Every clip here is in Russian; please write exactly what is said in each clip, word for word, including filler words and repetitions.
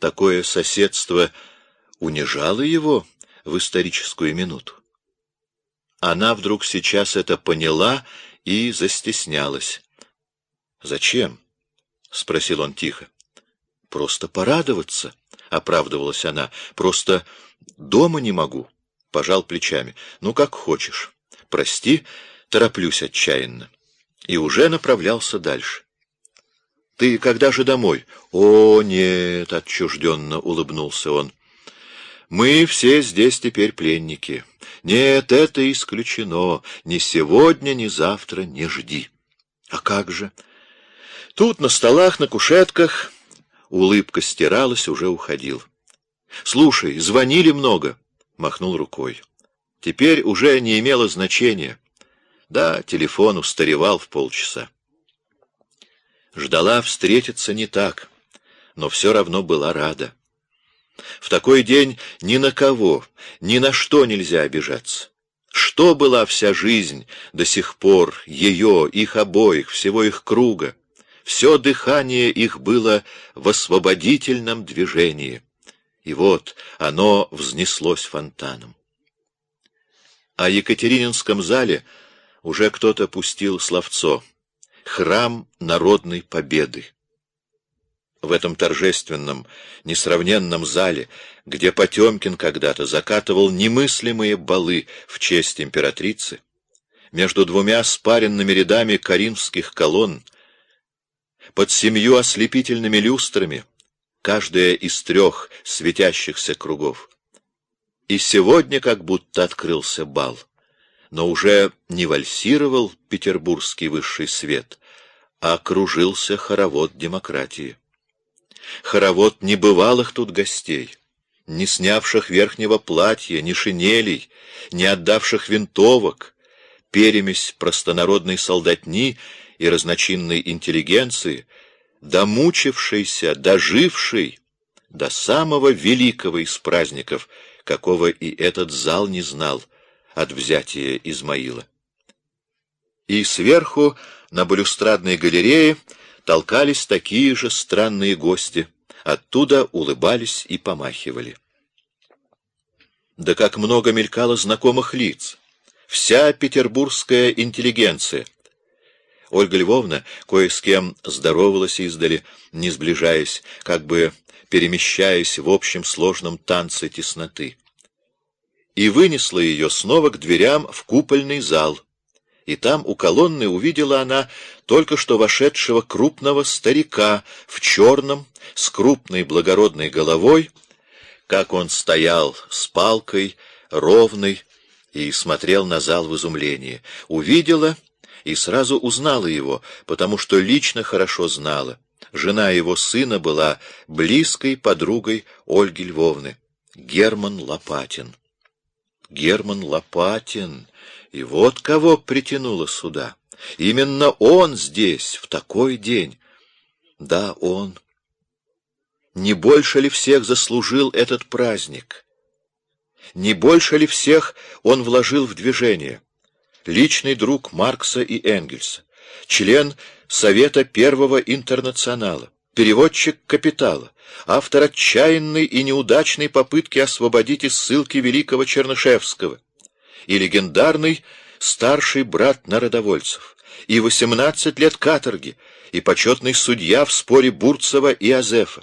такое соседство унижало его в историческую минуту. Она вдруг сейчас это поняла и застеснялась. «Зачем?» — спросил он тихо. «Просто порадоваться», — оправдывалась она. «Просто дома не могу», — пожал плечами. «Ну, как хочешь. Прости, тороплюсь отчаянно». И уже направлялся дальше. «Ты когда же домой?» «О, нет», — отчужденно улыбнулся он. «Мы все здесь теперь пленники. Нет, это исключено. Ни сегодня, ни завтра не жди». «А как же?» «Тут на столах, на кушетках...» Улыбка стиралась, уже уходил. «Слушай, звонили много», — махнул рукой. Теперь уже не имело значения. Да, телефон устаревал в полчаса. Ждала встретиться не так, но все равно была рада. В такой день ни на кого, ни на что нельзя обижаться. Что была вся жизнь до сих пор, ее, их обоих, всего их круга? Все дыхание их было в освободительном движении. И вот оно взнеслось фонтаном. О Екатерининском зале уже кто-то пустил словцо: «Храм народной победы». В этом торжественном, несравненном зале, где Потемкин когда-то закатывал немыслимые балы в честь императрицы, между двумя спаренными рядами коринфских колонн, под семью ослепительными люстрами, каждая из трех светящихся кругов. И сегодня как будто открылся бал, но уже не вальсировал петербургский высший свет, а окружился хоровод демократии. Хоровод небывалых тут гостей, не снявших верхнего платья, ни шинелей, не отдавших винтовок, перемесь простонародной солдатни и разночинной интеллигенции, домучившейся, дожившей до самого великого из праздников, какого и этот зал не знал, от взятия Измаила. И сверху на балюстрадной галерее толкались такие же странные гости, оттуда улыбались и помахивали. Да как много мелькало знакомых лиц! Вся петербургская интеллигенция. Ольга Львовна кое с кем здоровалась издали, не сближаясь, как бы перемещаясь в общем сложном танце тесноты. И вынесла ее снова к дверям в купольный зал. И там у колонны увидела она только что вошедшего крупного старика в черном, с крупной благородной головой, как он стоял с палкой, ровный, и смотрел на зал в изумлении. Увидела и сразу узнала его, потому что лично хорошо знала. Жена его сына была близкой подругой Ольги Львовны, Герман Лопатин. Герман Лопатин! И вот кого притянуло сюда. Именно он здесь, в такой день. Да, он. Не больше ли всех заслужил этот праздник? Не больше ли всех он вложил в движение? Личный друг Маркса и Энгельса, член Совета Первого Интернационала, переводчик «Капитала», автор отчаянной и неудачной попытки освободить из ссылки великого Чернышевского, и легендарный старший брат народовольцев, и восемнадцать лет каторги, и почетный судья в споре Бурцева и Азефа.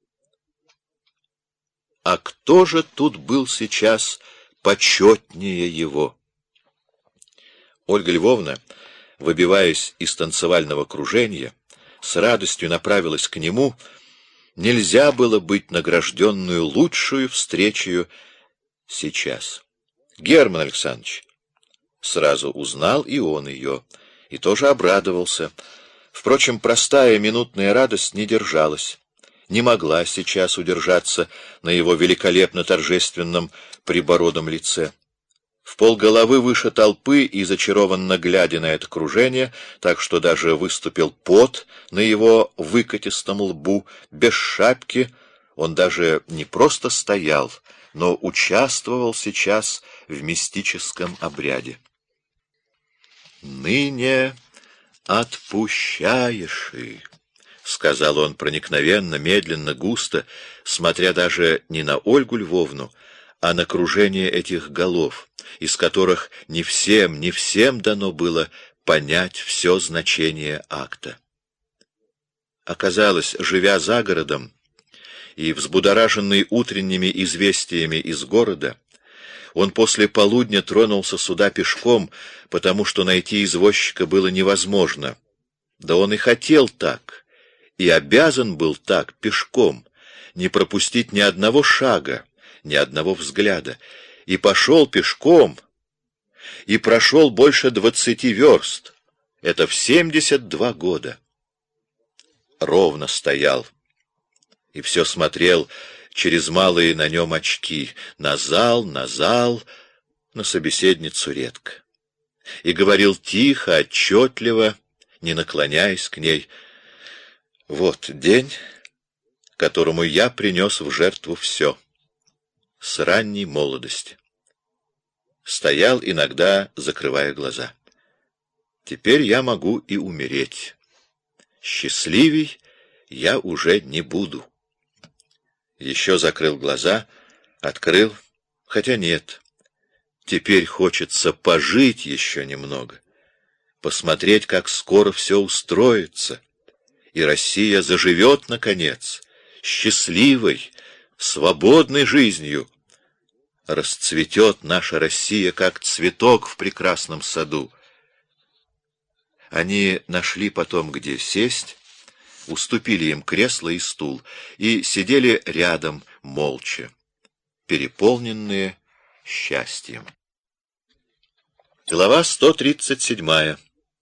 А кто же тут был сейчас почетнее его? Ольга Львовна, выбиваясь из танцевального кружения, с радостью направилась к нему. Нельзя было быть награжденную лучшую встречею сейчас. Герман Александрович. Сразу узнал и он ее, и тоже обрадовался. Впрочем, простая минутная радость не держалась, не могла сейчас удержаться на его великолепно торжественном прибородом лице. Вполголовы выше толпы и зачарованно глядя на это кружение, так что даже выступил пот на его выкатистом лбу, без шапки, он даже не просто стоял, но участвовал сейчас в мистическом обряде. «Ныне отпущаешь и сказал он проникновенно, медленно, густо, смотря даже не на Ольгу Львовну, а на кружение этих голов, из которых не всем, не всем дано было понять все значение акта. Оказалось, живя за городом и взбудораженный утренними известиями из города, он после полудня тронулся сюда пешком, потому что найти извозчика было невозможно. Да он и хотел так, и обязан был так, пешком, не пропустить ни одного шага, ни одного взгляда, и пошел пешком, и прошел больше двадцати верст. Это в семьдесят два года. Ровно стоял, и все смотрел через малые на нем очки, на зал, на зал, на собеседницу редко. И говорил тихо, отчетливо, не наклоняясь к ней: «Вот день, которому я принес в жертву все, с ранней молодости». Стоял иногда, закрывая глаза. «Теперь я могу и умереть. Счастливей я уже не буду». Еще закрыл глаза, открыл, хотя нет. Теперь хочется пожить еще немного, посмотреть, как скоро все устроится, и Россия заживет, наконец, счастливой, свободной жизнью. Расцветет наша Россия, как цветок в прекрасном саду. Они нашли потом, где сесть, уступили им кресло и стул, и сидели рядом, молча, переполненные счастьем. Глава сто тридцать седьмая.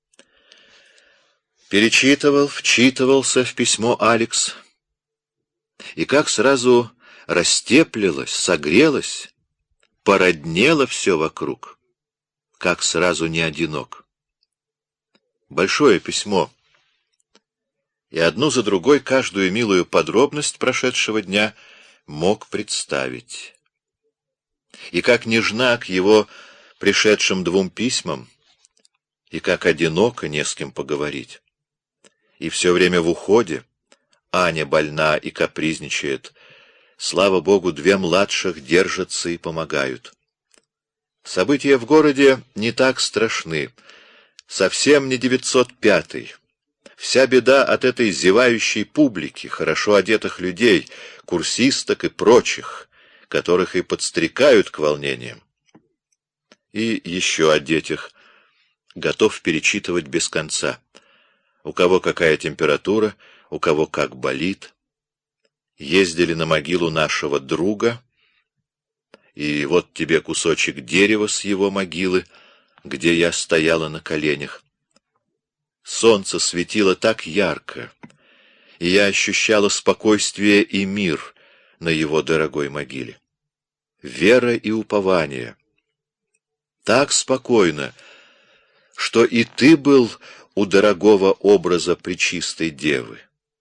Перечитывал, вчитывался в письмо Алекс, и как сразу растеплилось, согрелось, породнело все вокруг, как сразу не одинок. Большое письмо, и одну за другой каждую милую подробность прошедшего дня мог представить. И как нежна к его пришедшим двум письмам, и как одиноко не с кем поговорить. И все время в уходе Аня больна и капризничает. Слава Богу, две младших держатся и помогают. События в городе не так страшны. Совсем не девятьсот пятый. Вся беда от этой зевающей публики, хорошо одетых людей, курсисток и прочих, которых и подстрекают к волнениям. И еще о детях готов перечитывать без конца. У кого какая температура, у кого как болит. Ездили на могилу нашего друга, и вот тебе кусочек дерева с его могилы, где я стояла на коленях. Солнце светило так ярко, и я ощущала спокойствие и мир на его дорогой могиле. Вера и упование. Так спокойно, что и ты был у дорогого образа Пречистой Девы.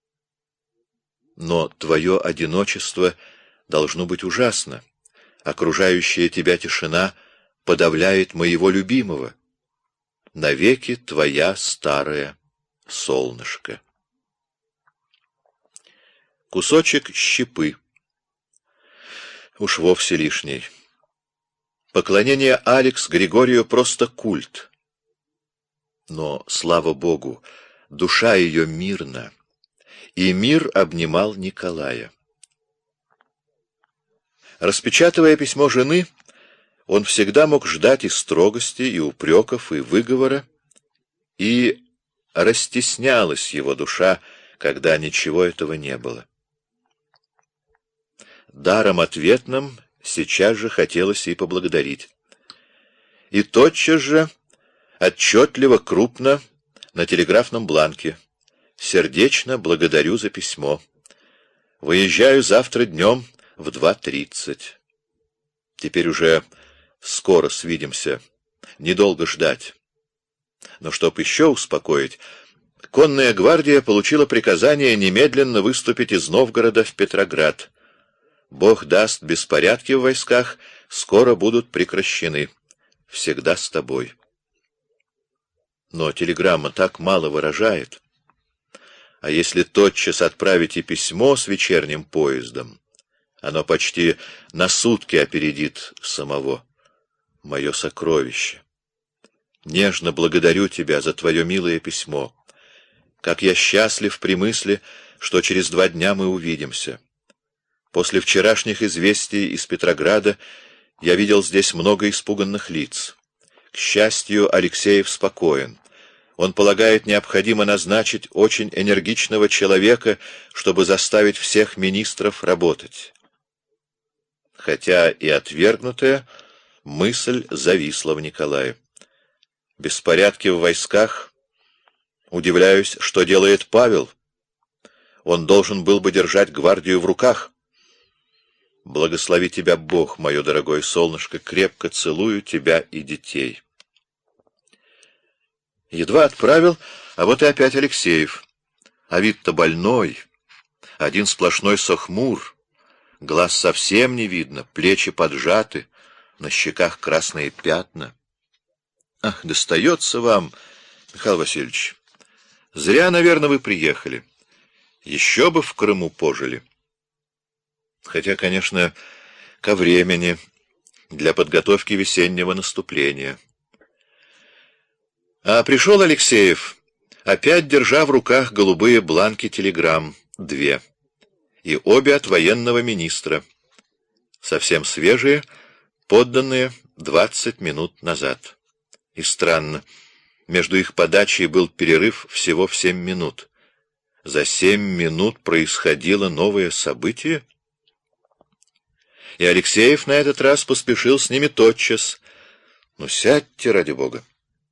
Но твое одиночество должно быть ужасно. Окружающая тебя тишина подавляет моего любимого. Навеки твоя старая солнышко. Кусочек щепы. Уж вовсе лишний. Поклонение Алекс Григорию просто культ. Но, слава Богу, душа ее мирна, и мир обнимал Николая. Распечатывая письмо жены, он всегда мог ждать и строгости, и упреков, и выговора, и растеснялась его душа, когда ничего этого не было. Даром ответным сейчас же хотелось и поблагодарить. И тотчас же, отчетливо, крупно, на телеграфном бланке: «Сердечно благодарю за письмо. Выезжаю завтра днем в два тридцать. Теперь уже скоро свидимся, недолго ждать». Но чтоб еще успокоить, конная гвардия получила приказание немедленно выступить из Новгорода в Петроград. Бог даст, беспорядки в войсках скоро будут прекращены. Всегда с тобой. Но телеграмма так мало выражает. А если тотчас отправить и письмо с вечерним поездом, оно почти на сутки опередит самого. Мое сокровище. Нежно благодарю тебя за твое милое письмо. Как я счастлив при мысли, что через два дня мы увидимся. После вчерашних известий из Петрограда я видел здесь много испуганных лиц. К счастью, Алексеев спокоен. Он полагает, необходимо назначить очень энергичного человека, чтобы заставить всех министров работать. Хотя и отвергнутая мысль зависла в Николае. Беспорядки в войсках. Удивляюсь, что делает Павел. Он должен был бы держать гвардию в руках. Благослови тебя Бог, мое дорогое солнышко, крепко целую тебя и детей. Едва отправил, а вот и опять Алексеев. А вид-то больной, один сплошной сохмур, глаз совсем не видно, плечи поджаты, на щеках красные пятна. Ах, достается вам, Михаил Васильевич. Зря, наверное, вы приехали. Еще бы в Крыму пожили. Хотя, конечно, ко времени для подготовки весеннего наступления. А пришел Алексеев, опять держа в руках голубые бланки телеграмм, две, и обе от военного министра, совсем свежие, подданные двадцать минут назад. И странно, между их подачей был перерыв всего в семь минут. За семь минут происходило новое событие? И Алексеев на этот раз поспешил с ними тотчас. Ну, сядьте, ради бога.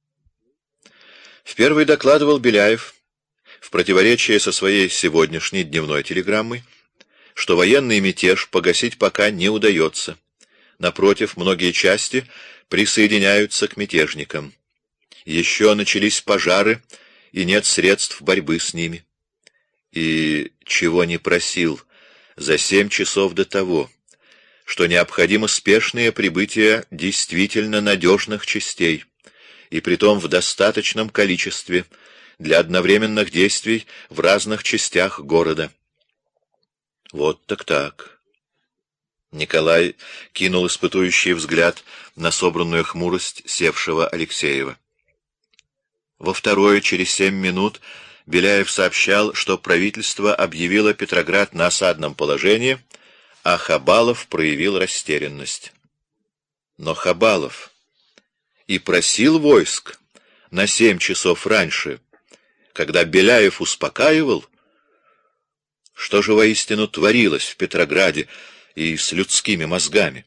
В первый докладывал Беляев, в противоречие со своей сегодняшней дневной телеграммой, что военный мятеж погасить пока не удается. Напротив, многие части присоединяются к мятежникам. Еще начались пожары, и нет средств борьбы с ними. И чего не просил за семь часов до того, что необходимо спешное прибытие действительно надежных частей, и притом в достаточном количестве для одновременных действий в разных частях города. Вот так так. Николай кинул испытующий взгляд на собранную хмурость севшего Алексеева. Во второе, через семь минут, Беляев сообщал, что правительство объявило Петроград на осадном положении, а Хабалов проявил растерянность. Но Хабалов и просил войск на семь часов раньше, когда Беляев успокаивал. Что же воистину творилось в Петрограде и с людскими мозгами?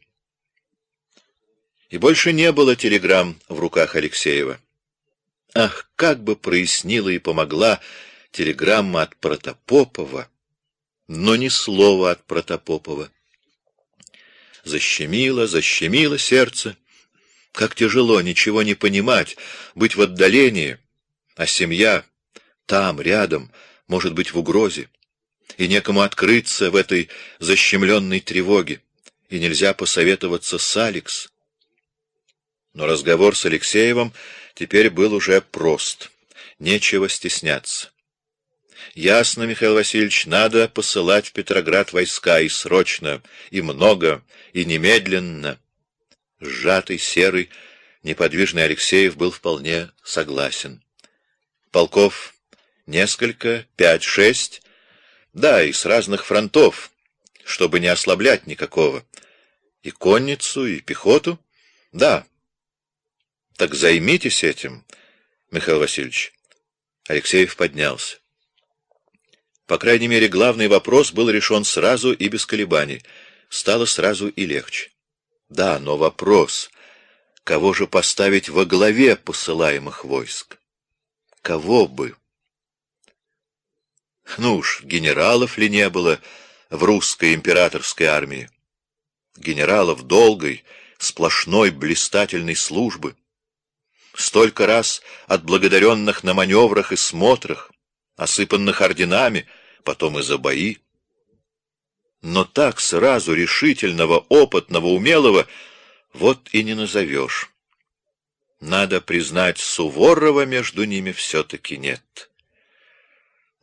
И больше не было телеграмм в руках Алексеева. Ах, как бы прояснила и помогла телеграмма от Протопопова, но ни слова от Протопопова. Защемило, защемило сердце. Как тяжело ничего не понимать, быть в отдалении, а семья там, рядом, может быть в угрозе, и некому открыться в этой защемленной тревоге, и нельзя посоветоваться с Алекс. Но разговор с Алексеевым теперь был уже прост, нечего стесняться. Ясно, Михаил Васильевич, надо посылать в Петроград войска, и срочно, и много, и немедленно. Сжатый, серый, неподвижный Алексеев был вполне согласен. Полков несколько, пять-шесть, да, и с разных фронтов, чтобы не ослаблять никакого. И конницу, и пехоту, да. Так займитесь этим, Михаил Васильевич. Алексеев поднялся. По крайней мере, главный вопрос был решен сразу и без колебаний. Стало сразу и легче. Да, но вопрос, кого же поставить во главе посылаемых войск? Кого бы? Ну уж, генералов ли не было в русской императорской армии? Генералов долгой, сплошной блистательной службы. Столько раз отблагодаренных на маневрах и смотрах, осыпанных орденами, потом и за бои. Но так сразу решительного, опытного, умелого вот и не назовешь. Надо признать, Суворова между ними все-таки нет.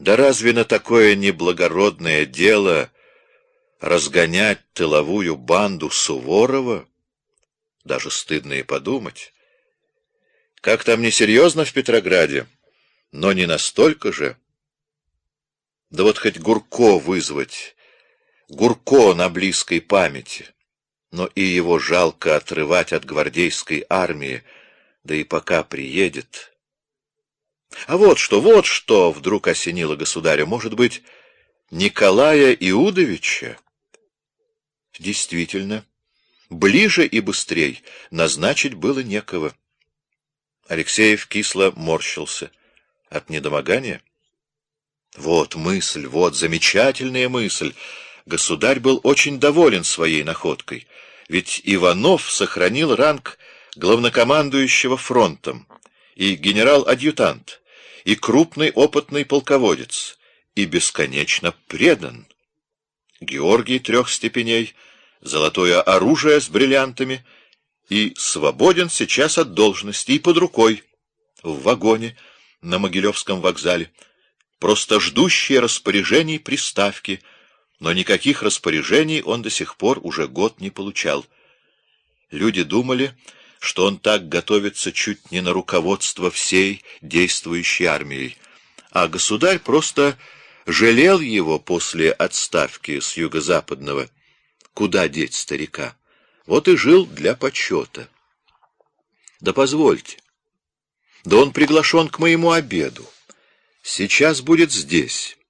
Да разве на такое неблагородное дело разгонять тыловую банду Суворова? Даже стыдно и подумать. Как там несерьезно в Петрограде, но не настолько же. Да вот хоть Гурко вызвать, Гурко на близкой памяти, но и его жалко отрывать от гвардейской армии, да и пока приедет. А вот что, вот что вдруг осенило государя, может быть, Николая Иудовича? Действительно, ближе и быстрей назначить было некого. Алексеев кисло морщился от недомогания. Вот мысль, вот замечательная мысль. Государь был очень доволен своей находкой, ведь Иванов сохранил ранг главнокомандующего фронтом, и генерал-адъютант, и крупный опытный полководец, и бесконечно предан. Георгий трех степеней, золотое оружие с бриллиантами, и свободен сейчас от должности, и под рукой, в вагоне на Могилевском вокзале, просто ждущие распоряжений приставки, но никаких распоряжений он до сих пор уже год не получал. Люди думали, что он так готовится чуть не на руководство всей действующей армией, а государь просто жалел его после отставки с юго-западного. Куда деть старика? Вот и жил для почета. Да позвольте. Да он приглашен к моему обеду. Сейчас будет здесь.